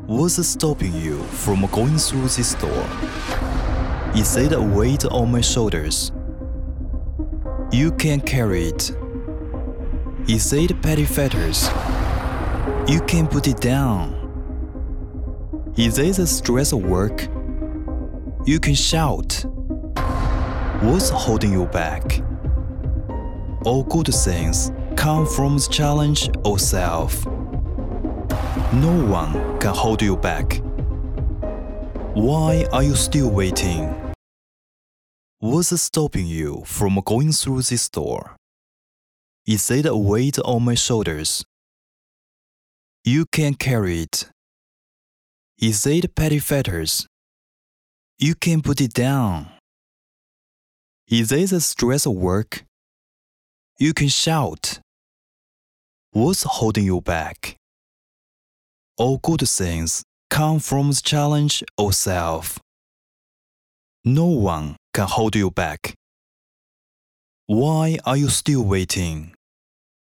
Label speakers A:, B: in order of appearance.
A: What's stopping you from going through this door? Is it a weight on my shoulders? You can't carry it. Is it petty fetters? You can't put it down. Is it the stress of work? You can shout. What's holding you back? All good things come from the challenge of self. No one can hold you back. Why are you still waiting? What's stopping you from going through this door? Is it a weight on my shoulders? You can't carry it. Is it petty fetters? You can't put it down. Is it the stress of work? You can shout. What's holding you back? All good things come from the challenge of self. No one can hold you back. Why are you still waiting?